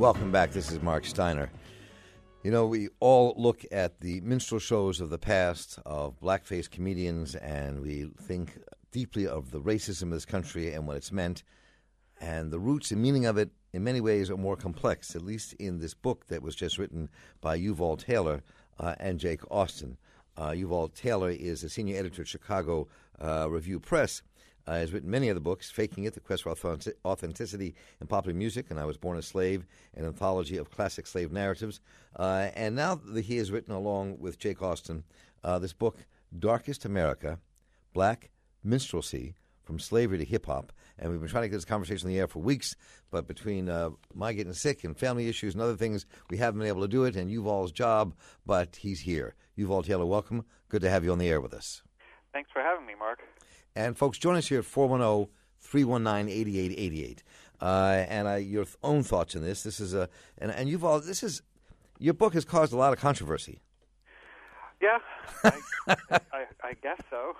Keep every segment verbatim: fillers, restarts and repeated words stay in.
Welcome back. This is Mark Steiner. You know, we all look at the minstrel shows of the past of blackface comedians, and we think deeply of the racism of this country and what it's meant. And the roots and meaning of it, in many ways, are more complex, at least in this book that was just written by Yuval Taylor uh, and Jake Austin. Uh, Yuval Taylor is a senior editor at Chicago uh, Review Press. Uh, has written many other books, Faking It, The Quest for Authentic- Authenticity in Popular Music, and I Was Born a Slave, an anthology of classic slave narratives. Uh, and now that he has written, along with Jake Austin, uh, this book, Darkest America, Black Minstrelsy, From Slavery to Hip-Hop. And we've been trying to get this conversation in the air for weeks, but between uh, my getting sick and family issues and other things, we haven't been able to do it, and Yuval's job, but he's here. Yuval Taylor, welcome. Good to have you on the air with us. Thanks for having me, Mark. And, folks, join us here at four one zero, three one nine, eight eight eight eight. Uh, and uh, your th- own thoughts on this. This is a, and, and you've all, this is, your book has caused a lot of controversy. Yeah, I, I, I guess so.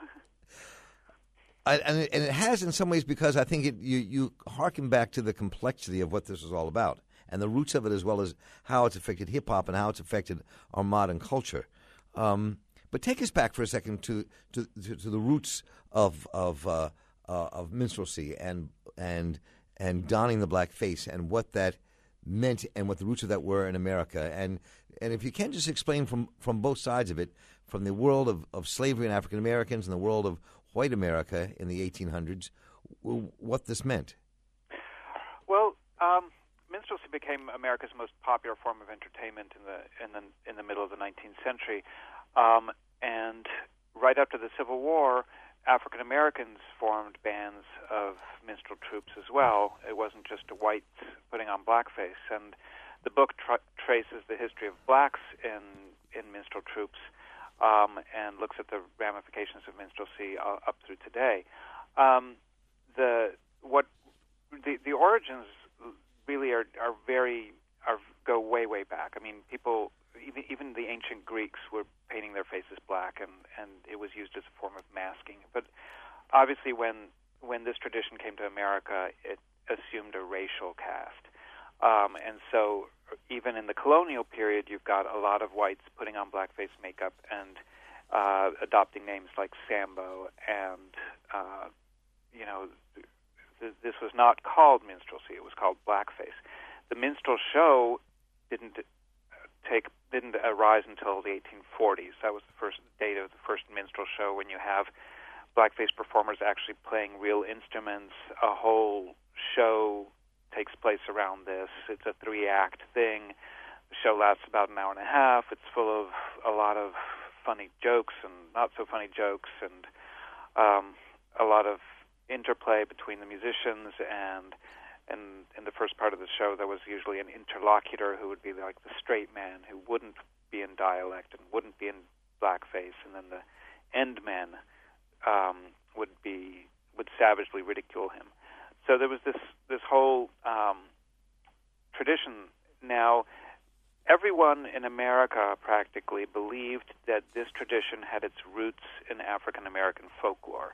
I, and, it, and it has in some ways because I think it, you, you harken back to the complexity of what this is all about and the roots of it, as well as how it's affected hip-hop and how it's affected our modern culture. Um, but take us back for a second to, to, to, to the roots of of uh, uh, of minstrelsy and and and donning the black face and what that meant and what the roots of that were in America. And and if you can just explain from, from both sides of it, from the world of, of slavery and African Americans and the world of white America in the eighteen hundreds, what this meant. Well, um, minstrelsy became America's most popular form of entertainment in the in the in the middle of the nineteenth century, um, and right after the Civil War, African Americans formed bands of minstrel troops as well. It wasn't just whites putting on blackface, and the book tra- traces the history of blacks in in minstrel troops um, and looks at the ramifications of minstrelsy uh, up through today. Um, the what the the origins really are are very are go way way back. I mean, people even even the ancient Greeks were painting their faces black, and, and it was used as a form of masking. But obviously, when when this tradition came to America, it assumed a racial caste, um, and so even in the colonial period, you've got a lot of whites putting on blackface makeup and uh, adopting names like Sambo, and uh, you know. This was not called minstrelsy; it was called blackface. The minstrel show didn't take didn't arise until the eighteen forties. That was the first date of the first minstrel show, when you have blackface performers actually playing real instruments. A whole show takes place around this. It's a three-act thing. The show lasts about an hour and a half. It's full of a lot of funny jokes and not so funny jokes, and um, a lot of interplay between the musicians, and and in the first part of the show there was usually an interlocutor who would be like the straight man who wouldn't be in dialect and wouldn't be in blackface, and then the end man um, would be would savagely ridicule him. So there was this this whole um, tradition. Now, everyone in America practically believed that this tradition had its roots in African American folklore.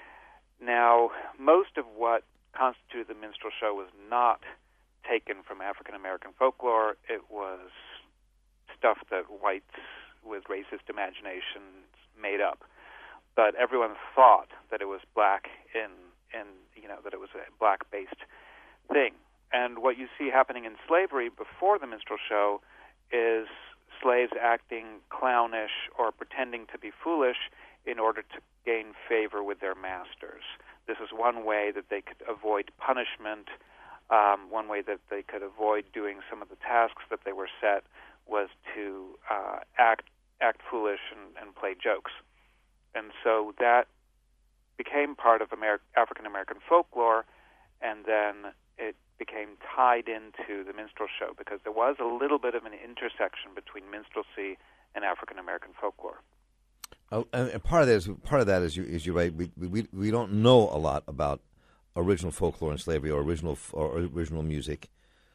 Now, most of what constituted the minstrel show was not taken from African American folklore. It was stuff that whites with racist imaginations made up. But everyone thought that it was black in, in you know, that it was a black-based thing. And what you see happening in slavery before the minstrel show is slaves acting clownish or pretending to be foolish in order to gain favor with their masters. This is one way that they could avoid punishment. Um, one way that they could avoid doing some of the tasks that they were set was to uh, act act foolish and, and play jokes. And so that became part of Ameri- African American folklore, and then it became tied into the minstrel show because there was a little bit of an intersection between minstrelsy and African American folklore. Oh, and part of that is part of that is you is you're right. We we we don't know a lot about original folklore and slavery or original or original music,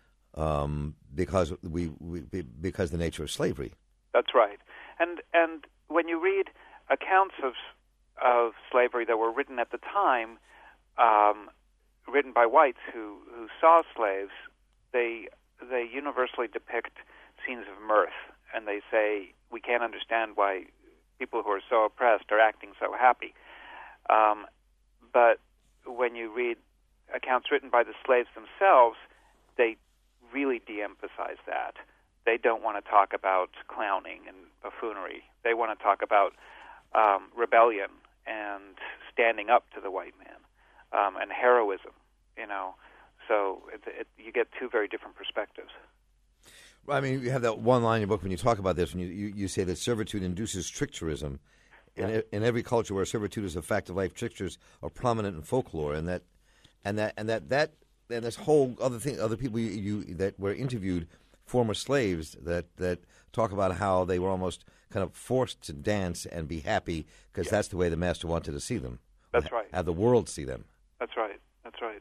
um, because we, we because the nature of slavery. That's right. And and when you read accounts of of slavery that were written at the time, um, written by whites who, who saw slaves, they they universally depict scenes of mirth, and they say we can't understand why people who are so oppressed are acting so happy. Um, but when you read accounts written by the slaves themselves, they really de-emphasize that. They don't want to talk about clowning and buffoonery. They want to talk about um, rebellion and standing up to the white man um, and heroism, you know. So it, it, you get two very different perspectives. Well, I mean, you have that one line in your book when you talk about this, when you, you, you say that servitude induces tricksterism. Yeah. In, in every culture where servitude is a fact of life, tricksters are prominent in folklore, and that, and that, and that, that, and this whole other thing, other people you, you that were interviewed, former slaves that that talk about how they were almost kind of forced to dance and be happy because yeah. that's the way the master wanted to see them. That's right. Have the world see them. That's right. That's right.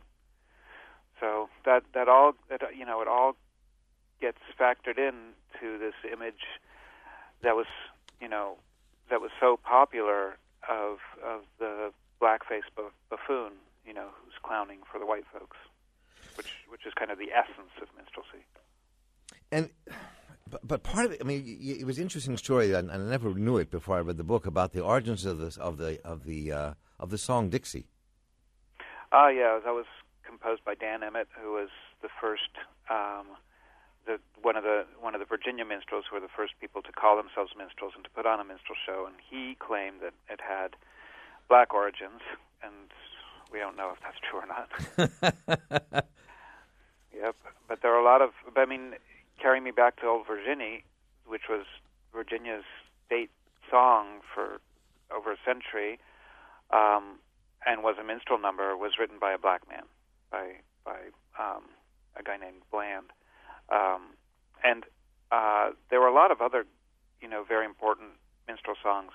So that that all that you know it all gets factored in to this image that was you know that was so popular of of the blackface buffoon, you know, who's clowning for the white folks, which which is kind of the essence of minstrelsy. And but, but part of it, I mean, it was an interesting story, and I never knew it before I read the book about the origins of this of the of the uh, of the song Dixie. Ah, uh, yeah, that was composed by Dan Emmett, who was the first, um, the one of the one of the Virginia minstrels, who were the first people to call themselves minstrels and to put on a minstrel show, and he claimed that it had black origins, and we don't know if that's true or not. Yep, but there are a lot of, I mean, Carry Me Back to Old Virginia, which was Virginia's state song for over a century, um, and was a minstrel number, was written by a black man, by by um, a guy named Bland. Um, and uh, there were a lot of other, you know, very important minstrel songs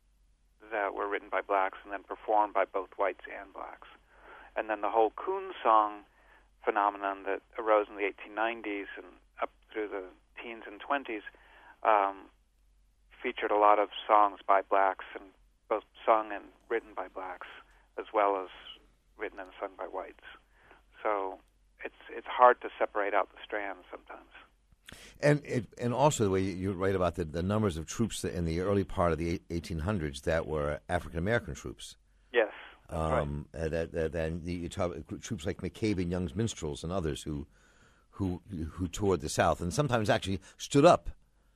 that were written by blacks and then performed by both whites and blacks. And then the whole coon song phenomenon that arose in the eighteen nineties and up through the teens and twenties um, featured a lot of songs by blacks, and both sung and written by blacks, as well as written and sung by whites. So it's it's hard to separate out the strands sometimes. And it, and also the way you write about the, the numbers of troops in the early part of the eighteen hundreds that were African American troops. Yes. Um, right. that, that, and you talk troops like McCabe and Young's Minstrels and others who, who, who toured the South and sometimes actually stood up,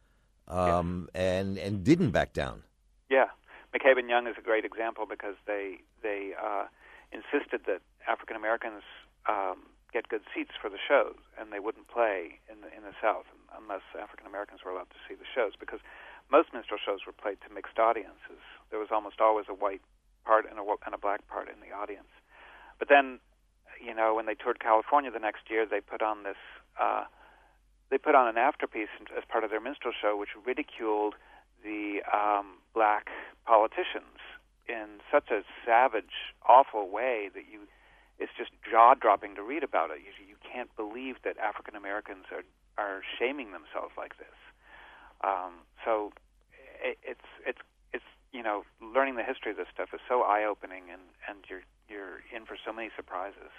um, yes. and and didn't back down. Yeah, McCabe and Young is a great example because they they uh, insisted that African Americans um, get good seats for the shows, and they wouldn't play in the in the South unless African Americans were allowed to see the shows, because most minstrel shows were played to mixed audiences. There was almost always a white part and a, and a black part in the audience. But then, you know, when they toured California the next year, they put on this, uh, they put on an afterpiece as part of their minstrel show, which ridiculed the um, black politicians in such a savage, awful way that you, it's just jaw-dropping to read about it. You, you can't believe that African Americans are are shaming themselves like this. Um, so it, it's it's it's you know, learning the history of this stuff is so eye-opening, and, and you're you're in for so many surprises.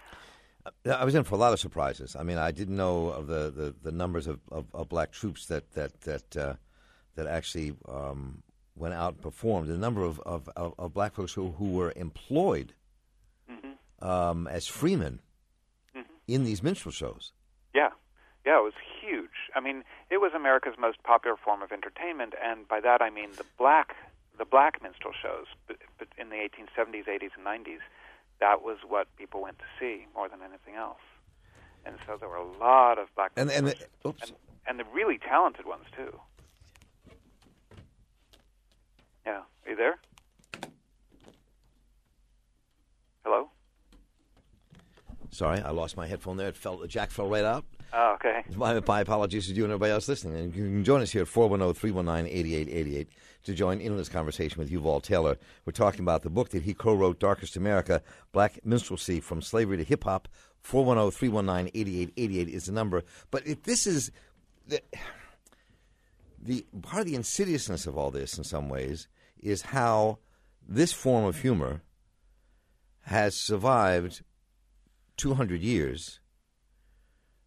I was in for a lot of surprises. I mean, I didn't know of the, the, the numbers of, of, of black troops that that that uh, that actually um, went out and performed. The number of, of, of, of black folks who, who were employed mm-hmm. um, as freemen mm-hmm. in these minstrel shows. Yeah. Yeah, it was huge. I mean, it was America's most popular form of entertainment, and by that I mean the black the black minstrel shows in the eighteen seventies, eighties, and nineties. That was what people went to see more than anything else. And so there were a lot of black and and the, and, and the really talented ones too. Yeah, are you there? Hello? Sorry, I lost my headphone there. It fell. The jack fell right out. Oh, okay. My, my apologies to you and everybody else listening. And you can join us here at four one zero, three one nine, eight eight eight eight to join in this conversation with Yuval Taylor. We're talking about the book that he co-wrote, Darkest America, Black Minstrelsy from Slavery to Hip-Hop. four one zero, three one nine, eight eight eight eight is the number. But if this is the, the part of the insidiousness of all this in some ways is how this form of humor has survived two hundred years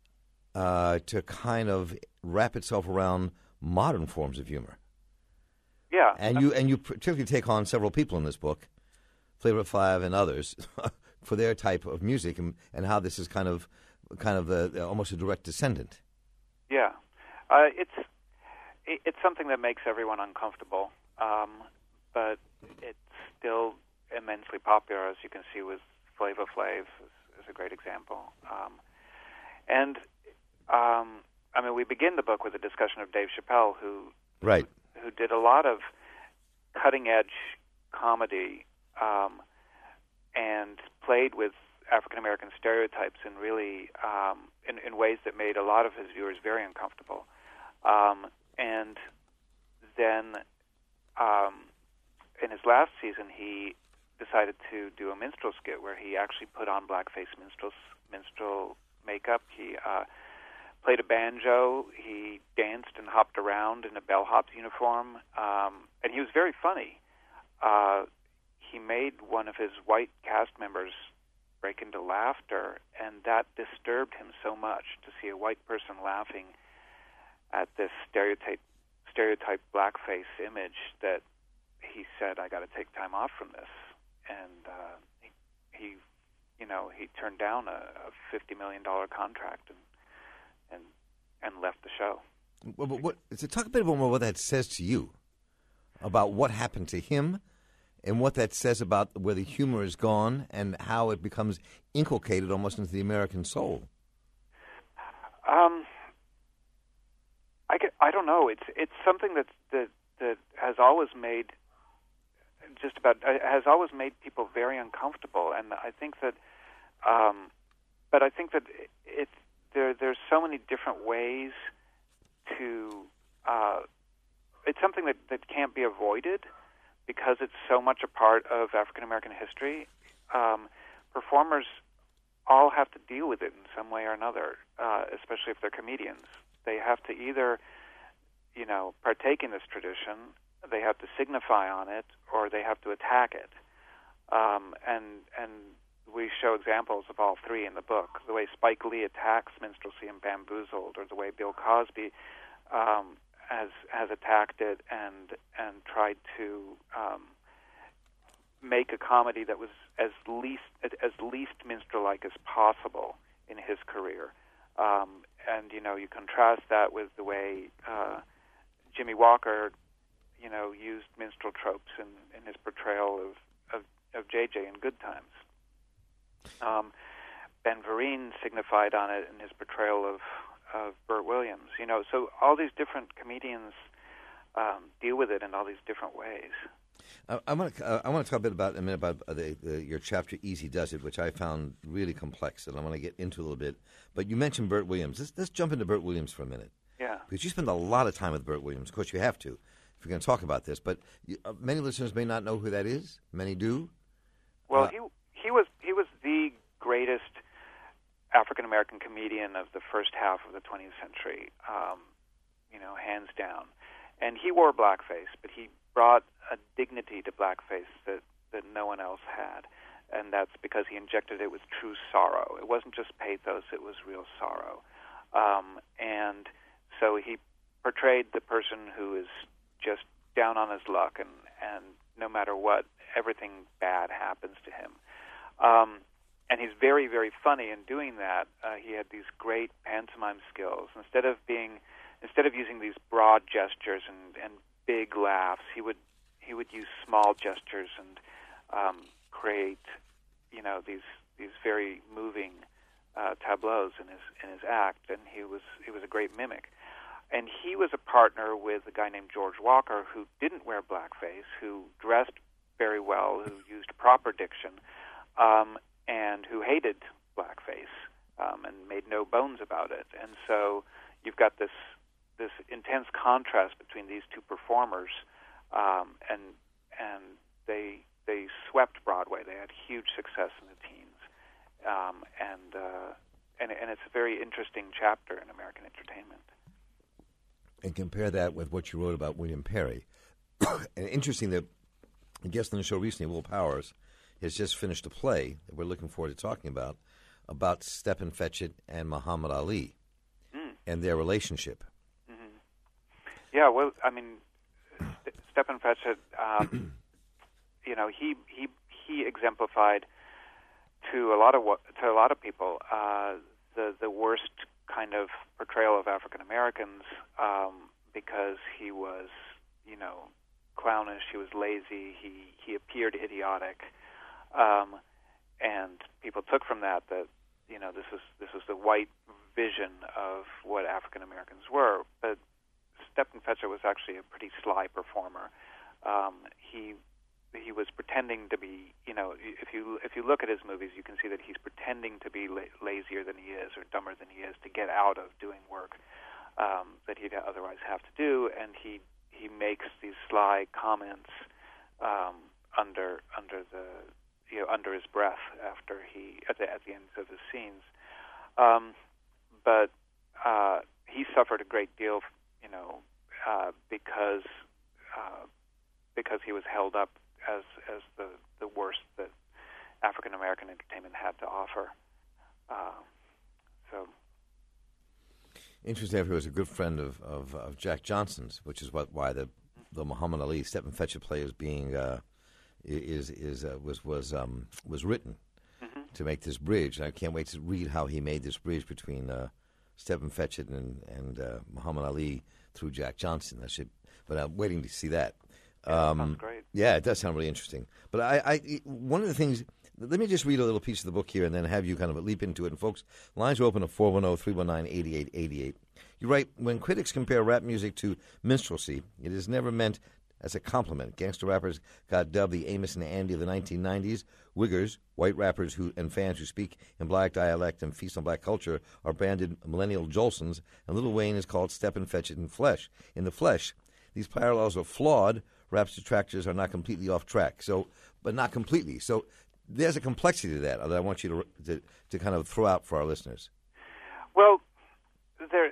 uh, to kind of wrap itself around modern forms of humor. Yeah, and you and you particularly take on several people in this book, Flavor Flav and others, for their type of music and, and how this is kind of kind of the, almost a direct descendant. Yeah, uh, it's it, it's something that makes everyone uncomfortable, um, but it's still immensely popular, as you can see with Flavor Flav is, is a great example. Um, and um, I mean, we begin the book with a discussion of Dave Chappelle, who right. who, who did a lot of cutting-edge comedy um, and played with African-American stereotypes in really um, in, in ways that made a lot of his viewers very uncomfortable. Um, and then um, in his last season, he decided to do a minstrel skit where he actually put on blackface minstrel, minstrel makeup. He uh, played a banjo. He danced and hopped around in a bellhop's uniform. Um, and he was very funny. Uh, he made one of his white cast members break into laughter, and that disturbed him so much to see a white person laughing at this stereotype, stereotype blackface image that he said, I got to take time off from this. And uh, he, he, you know, he turned down a, a fifty million dollars contract and and and left the show. Well, but what, so talk a bit more about what that says to you, about what happened to him, and what that says about where the humor is gone and how it becomes inculcated almost into the American soul. Um, I, get, I don't know. It's it's something that that that has always made just about has always made people very uncomfortable, and I think that, um, but I think that it, it there there's so many different ways to. Uh, it's something that, that can't be avoided because it's so much a part of African American history. Um, performers all have to deal with it in some way or another, uh, especially if they're comedians. They have to either, you know, partake in this tradition, they have to signify on it, or they have to attack it. Um, and and we show examples of all three in the book. The way Spike Lee attacks minstrelsy in Bamboozled, or the way Bill Cosby um, has has attacked it and and tried to um, make a comedy that was as least as least minstrel-like as possible in his career. Um, and you know, you contrast that with the way uh, Jimmy Walker, you know, used minstrel tropes in, in his portrayal of, of, of J J in Good Times. Um, Ben Vereen signified on it in his portrayal of, of Burt Williams. You know, so all these different comedians um, deal with it in all these different ways. I, I want to uh, I want to talk a bit about a minute about uh, the, the, your chapter "Easy Does It," which I found really complex, and I want to get into a little bit. But you mentioned Burt Williams. Let's, let's jump into Burt Williams for a minute. Yeah, because you spend a lot of time with Burt Williams. Of course, you have to if you're going to talk about this. But you, uh, many listeners may not know who that is. Many do. Well, uh, he he was he was the greatest African American comedian of the first half of the twentieth century. Um, you know, hands down. And he wore blackface, but he brought a dignity to blackface that, that no one else had. And that's because he injected it with true sorrow. It wasn't just pathos, it was real sorrow. Um, and so he portrayed the person who is just down on his luck, and, and no matter what, everything bad happens to him. Um, and he's very, very funny in doing that. Uh, he had these great pantomime skills. Instead of being... Instead of using these broad gestures and, and big laughs, he would he would use small gestures and um, create, you know, these these very moving uh, tableaus in his in his act. And he was he was a great mimic. And he was a partner with a guy named George Walker, who didn't wear blackface, who dressed very well, who used proper diction, um, and who hated blackface um, and made no bones about it. And so you've got this. this intense contrast between these two performers, um, and and they they swept Broadway. They had huge success in the teens, um, and uh, and and it's a very interesting chapter in American entertainment. And compare that with what you wrote about William Perry. And interesting that a guest on the show recently, Will Powers, has just finished a play that we're looking forward to talking about about Stepin Fetchit and Muhammad Ali. and their relationship. Mm-hmm. Yeah, well, I mean, St- Stepin Fetchit, um, you know, he he he exemplified to a lot of to a lot of people uh, the the worst kind of portrayal of African Americans um, because he was, you know, clownish. He was lazy. He he appeared idiotic, um, and people took from that that you know this was this was the white vision of what African Americans were. But Stepin Fetchit was actually a pretty sly performer. Um, he he was pretending to be, you know, if you if you look at his movies, you can see that he's pretending to be la- lazier than he is or dumber than he is to get out of doing work um, that he'd otherwise have to do, and he he makes these sly comments um, under under the you know under his breath after he at the at the end of his scenes, um, but uh, he suffered a great deal, you know, uh, because uh, because he was held up as as the, the worst that African American entertainment had to offer. Uh, so interesting. He was a good friend of, of, of Jack Johnson's, which is what why the the Muhammad Ali Stepin Fetchit play is being uh, is is uh, was was um, was written mm-hmm. to make this bridge. And I can't wait to read how he made this bridge between uh, Stepin Fetchit and and uh, Muhammad Ali through Jack Johnson. I should, but I'm waiting to see that. Yeah, um, that sounds great. Yeah, it does sound really interesting. But I, I, one of the things, let me just read a little piece of the book here and then have you kind of leap into it. And folks, lines are open at four one zero, three one nine, eight eight eight eight. You write, when critics compare rap music to minstrelsy, it is never meant as a compliment. Gangster rappers got dubbed the Amos and Andy of the nineteen nineties. Wiggers, white rappers who and fans who speak in black dialect and feast on black culture, are branded millennial Jolsons, and Lil Wayne is called Stepin Fetchit in flesh. In the flesh, these parallels are flawed. Rap's detractors are not completely off track, so but not completely. So there's a complexity to that that I want you to to, to kind of throw out for our listeners. Well, there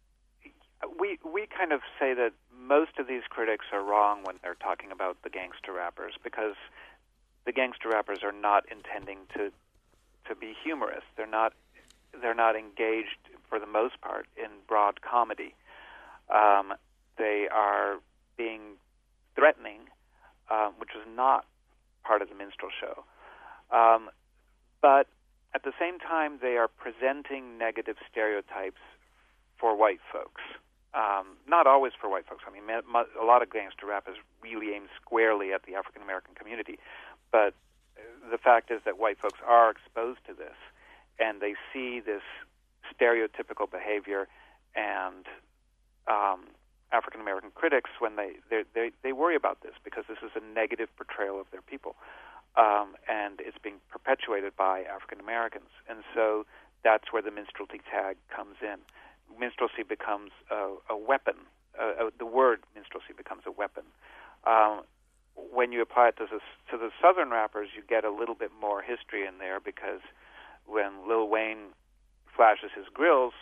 we we kind of say that most of these critics are wrong when they're talking about the gangster rappers, because the gangster rappers are not intending to to be humorous. They're not they're not engaged for the most part in broad comedy. Um, they are being threatening, um, which was not part of the minstrel show. Um, but at the same time, they are presenting negative stereotypes for white folks. Um, not always for white folks. I mean, a lot of gangster rap is really aimed squarely at the African American community. But the fact is that white folks are exposed to this, and they see this stereotypical behavior, and um, African American critics, when they, they they worry about this because this is a negative portrayal of their people, um, and it's being perpetuated by African Americans, and so that's where the minstrelsy tag comes in. Minstrelsy becomes a, a weapon. Uh, uh, the word minstrelsy becomes a weapon. Um, when you apply it to the, to the Southern rappers, you get a little bit more history in there, because when Lil Wayne flashes his grills,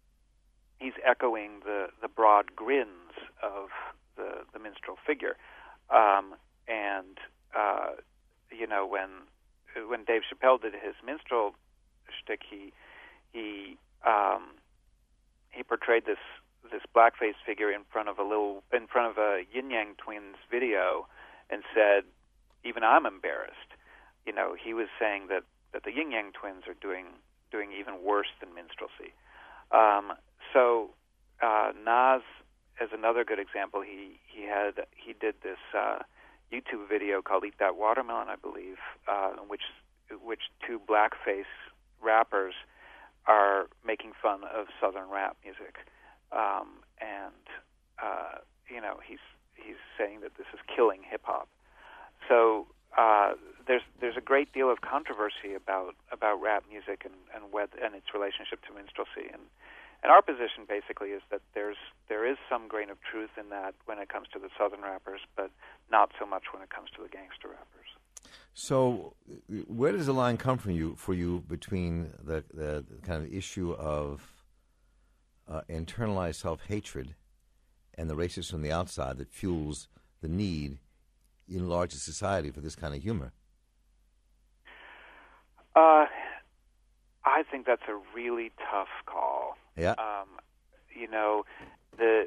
he's echoing the, the broad grins of the, the minstrel figure. Um, and, uh, you know, when when Dave Chappelle did his minstrel shtick, he, he, um, he portrayed this, this blackface figure in front of a little, in front of a Yin Yang Twins video and said, even I'm embarrassed. You know, he was saying that, that the Yin Yang Twins are doing, doing even worse than minstrelsy. Um, So uh, Nas is another good example. He he had he did this uh, YouTube video called "Eat That Watermelon," I believe, uh, in which which two blackface rappers are making fun of Southern rap music, um, and uh, you know he's he's saying that this is killing hip hop. So uh, there's there's a great deal of controversy about about rap music and and, whether, and its relationship to minstrelsy. And And our position basically is that there's there is some grain of truth in that when it comes to the Southern rappers, but not so much when it comes to the gangster rappers. So, where does the line come from you for you between the, the kind of issue of uh, internalized self-hatred and the racism from the outside that fuels the need in larger society for this kind of humor? Uh, I think that's a really tough call. Yeah. Um, you know, the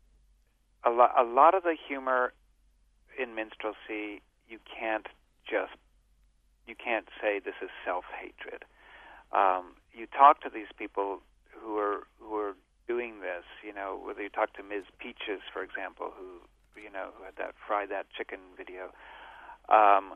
a lot a lot of the humor in minstrelsy, you can't just you can't say this is self-hatred. Um, you talk to these people who are who are doing this, you know, whether you talk to Miz Peaches, for example, who you know who had that Fry That Chicken video. Um,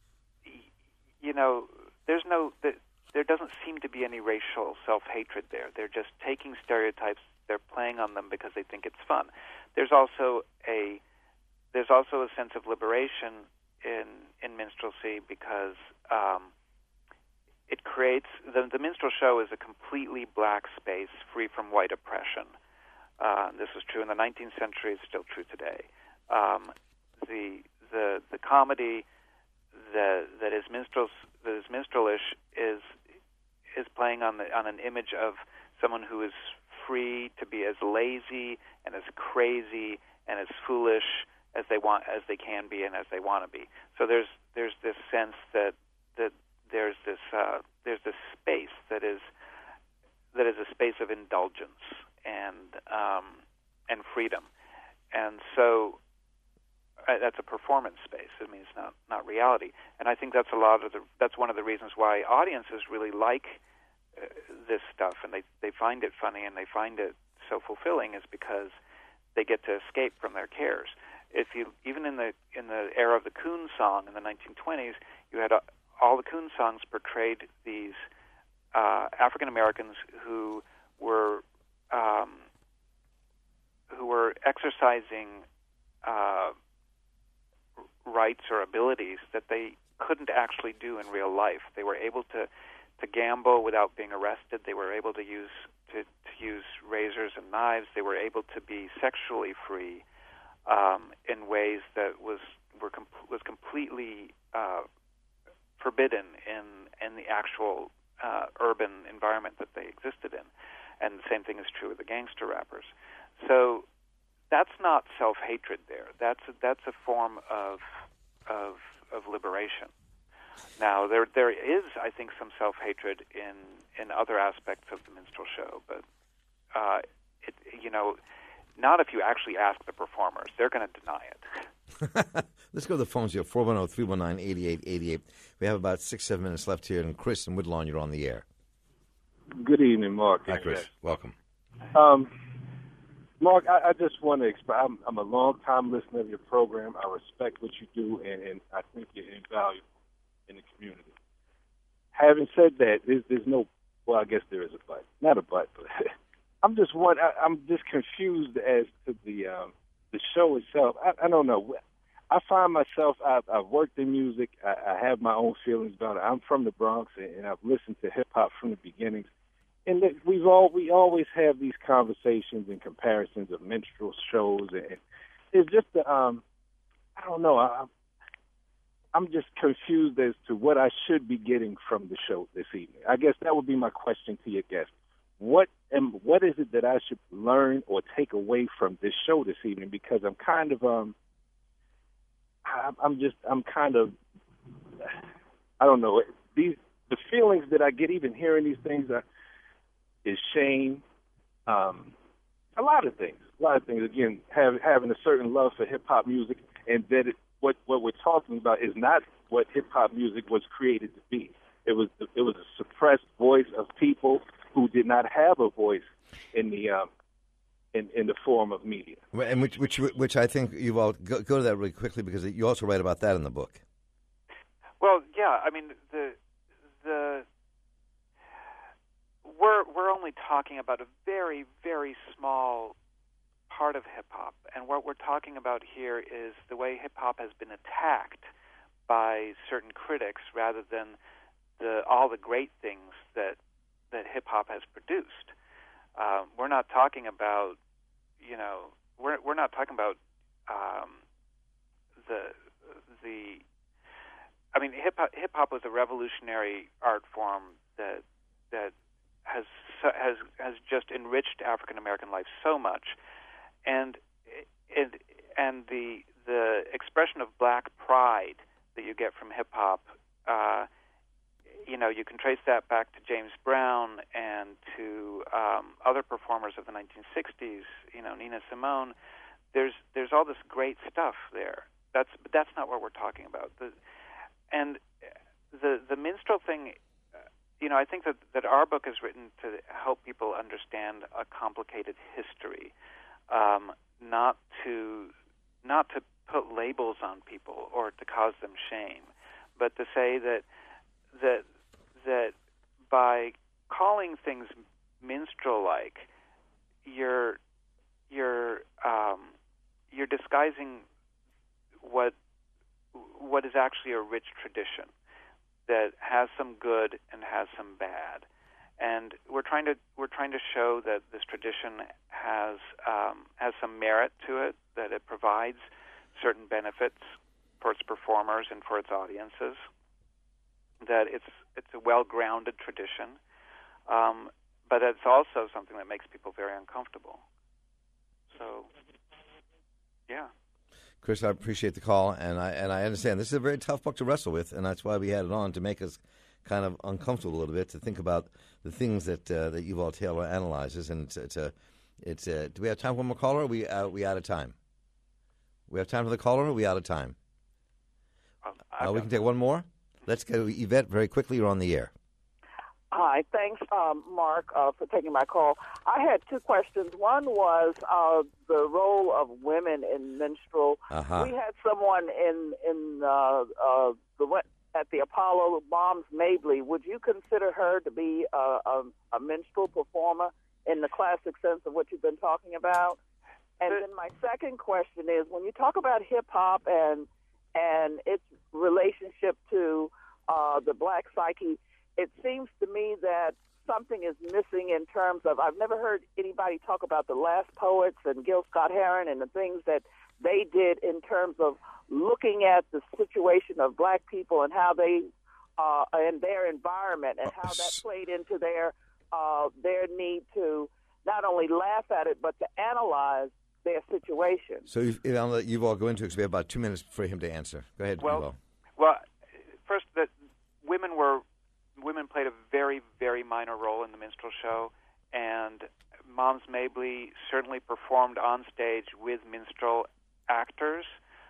you know, there's no there doesn't seem to be any racial self-hatred there. They're just taking stereotypes, they're playing on them because they think it's fun. There's also a there's also a sense of liberation in in minstrelsy because um, it creates the, the minstrel show is a completely black space free from white oppression. Uh, this was true in the nineteenth century; it's still true today. Um, the the the comedy that that is minstrels that is minstrelish is is playing on the on an image of someone who is free to be as lazy and as crazy and as foolish as they want as they can be and as they want to be. So there's there's this sense that that there's this uh, there's this space that is that is a space of indulgence and um, and freedom, and so uh, that's a performance space. I mean, it's not not reality, and I think that's a lot of the that's one of the reasons why audiences really like uh, this stuff, and they they find it funny and they find it so fulfilling, is because they get to escape from their cares. If you even in the in the era of the coon song in the nineteen twenties, you had uh, all the coon songs portrayed these uh, African Americans who were um, who were exercising uh, rights or abilities that they couldn't actually do in real life. They were able to, to gamble without being arrested. They were able to use to, to use razors and knives. They were able to be sexually free um, in ways that was were com- was completely uh, forbidden in in the actual uh, urban environment that they existed in. And the same thing is true with the gangster rappers. So that's not self-hatred there. That's a, that's a form of of of liberation. Now there there is, I think, some self-hatred in in other aspects of the minstrel show, but uh, it you know, not if you actually ask the performers. They're going to deny it. Let's go to the phones here, four one zero, three one nine, eight eight eight eight. We have about six, seven minutes left here, and Chris and Woodlawn, you're on the air. Good evening, Mark. Hi, Chris. Yes. Welcome. Um, Mark, I, I just want to express, I'm, I'm a long-time listener of your program. I respect what you do, and, and I think you're invaluable in the community. Having said that, there's, there's no, well, I guess there is a but. Not a but, but I'm just one, I, I'm just confused as to the um, the show itself. I, I don't know. I find myself, I've, I've worked in music. I, I have my own feelings about it. I'm from the Bronx, and, and I've listened to hip-hop from the beginnings. And we've all we always have these conversations and comparisons of minstrel shows, and it's just the, um, I don't know. I, I'm just confused as to what I should be getting from the show this evening. I guess that would be my question to your guest. What am what is it that I should learn or take away from this show this evening? Because I'm kind of um, I'm just I'm kind of I don't know these the feelings that I get even hearing these things are. Is shame, um, a lot of things. A lot of things. Again, have, having a certain love for hip hop music, and that it, what what we're talking about is not what hip hop music was created to be. It was it was a suppressed voice of people who did not have a voice in the um, in in the form of media. And which which which I think you all go, go to that really quickly, because you also write about that in the book. Well, yeah. I mean the the. We're we're only talking about a very, very small part of hip-hop, and what we're talking about here is the way hip-hop has been attacked by certain critics rather than the all the great things that that hip-hop has produced. Um, we're not talking about, you know, we're we're not talking about um, the the. I mean, hip-hop hip-hop was a revolutionary art form that that. has has has just enriched African American life so much, and it, and the the expression of black pride that you get from hip hop, uh, you know, you can trace that back to James Brown and to um, other performers of the nineteen sixties, you know, Nina Simone. There's there's all this great stuff there. That's but that's not what we're talking about. The, and the the minstrel thing, you know, I think that, that our book is written to help people understand a complicated history, um, not to not to put labels on people or to cause them shame, but to say that that that by calling things minstrel-like, you're you're um, you're disguising what what is actually a rich tradition that has some good and has some bad, and we're trying to we're trying to show that this tradition has um, has some merit to it, that it provides certain benefits for its performers and for its audiences, that it's it's a well-grounded tradition, um, but it's also something that makes people very uncomfortable. So, yeah. Chris, I appreciate the call, and I and I understand this is a very tough book to wrestle with, and that's why we had it on, to make us kind of uncomfortable a little bit, to think about the things that uh, that Yuval Taylor analyzes. And it's, it's a it's a, do we have time for one more caller? Or are we uh, we out of time? We have time for the caller. Or are we out of time? Um, uh, we can take one more. Let's go to Yvette very quickly. You're on the air. Hi, thanks, um, Mark, uh, for taking my call. I had two questions. One was uh, the role of women in minstrel. Uh-huh. We had someone in in uh, uh, the at the Apollo, Moms Mabley. Would you consider her to be a, a, a minstrel performer in the classic sense of what you've been talking about? And then my second question is, when you talk about hip hop and and its relationship to uh, the black psyche, it seems to me that something is missing in terms of, I've never heard anybody talk about the Last Poets and Gil Scott-Heron and the things that they did in terms of looking at the situation of black people and how they, uh, and their environment and how that played into their, uh, their need to not only laugh at it, but to analyze their situation. So you've, I'll let Yuval go into it because we have about two minutes for him to answer. Go ahead, well, Yuval. Well, first, that women were women played a very, very minor role in the minstrel show, and Moms Mabley certainly performed on stage with minstrel actors,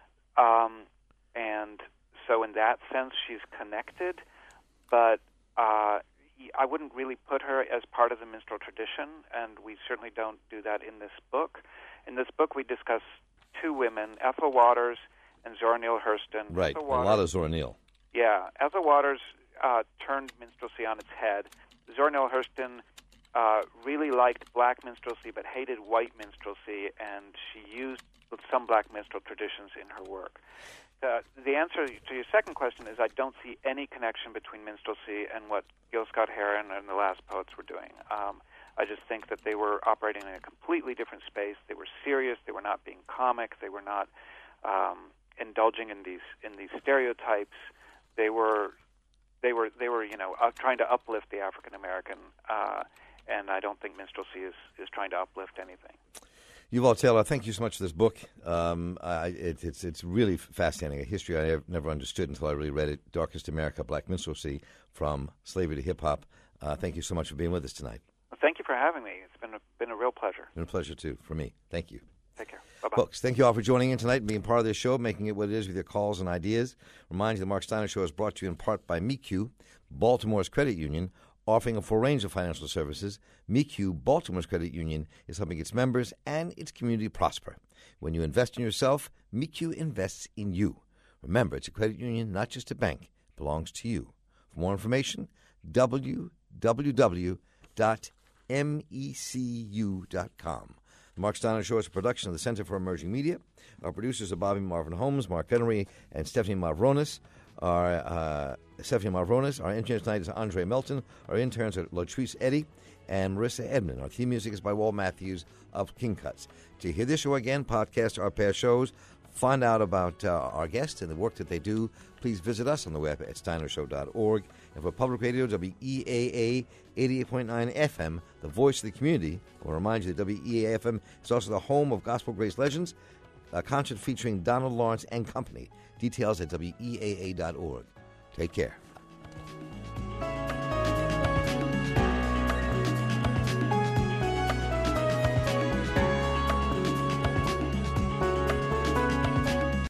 um, and so in that sense she's connected, but uh, I wouldn't really put her as part of the minstrel tradition, and we certainly don't do that in this book. In this book we discuss two women, Ethel Waters and Zora Neale Hurston. Right, Ethel Waters, a lot of Zora Neale. Yeah, Ethel Waters uh, turned minstrelsy on its head. Zora Neale Hurston uh, really liked black minstrelsy but hated white minstrelsy, and she used some black minstrel traditions in her work. Uh, the answer to your second question is I don't see any connection between minstrelsy and what Gil Scott-Heron and the Last Poets were doing. Um, I just think that they were operating in a completely different space. They were serious. They were not being comic. They were not um, indulging in these in these stereotypes. They were, they were, they were, you know, uh, trying to uplift the African American, uh, and I don't think minstrelsy is, is trying to uplift anything. Yuval Taylor, thank you so much for this book. Um, I, it, it's it's really fascinating, a history I never understood until I really read it. Darkest America, Black Minstrelsy, from slavery to hip hop. Uh, thank you so much for being with us tonight. Well, thank you for having me. It's been a, been a real pleasure. It's been a pleasure too for me. Thank you. Take care. Bye-bye. Folks, thank you all for joining in tonight and being part of this show, making it what it is with your calls and ideas. Remind you the Mark Steiner Show is brought to you in part by M E Q, Baltimore's credit union, offering a full range of financial services. M E Q, Baltimore's credit union, is helping its members and its community prosper. When you invest in yourself, M E Q invests in you. Remember, it's a credit union, not just a bank. It belongs to you. For more information, w w w dot mecu dot com. The Mark Steiner Show is a production of the Center for Emerging Media. Our producers are Bobby Marvin Holmes, Mark Gunnery, and Stephanie Mavronis. Our uh, Stephanie Mavronis. Our engineer tonight is Andre Melton. Our interns are Latrice Eddy and Marissa Edmond. Our theme music is by Walt Matthews of King Cuts. To hear this show again, podcast our past shows, find out about uh, our guests and the work that they do, please visit us on the web at steiner show dot org. And for Public Radio, W E A A eighty-eight point nine F M, the voice of the community, I will remind you that W E A A F M is also the home of Gospel Grace Legends, a concert featuring Donald Lawrence and company. Details at W E A A dot org. Take care.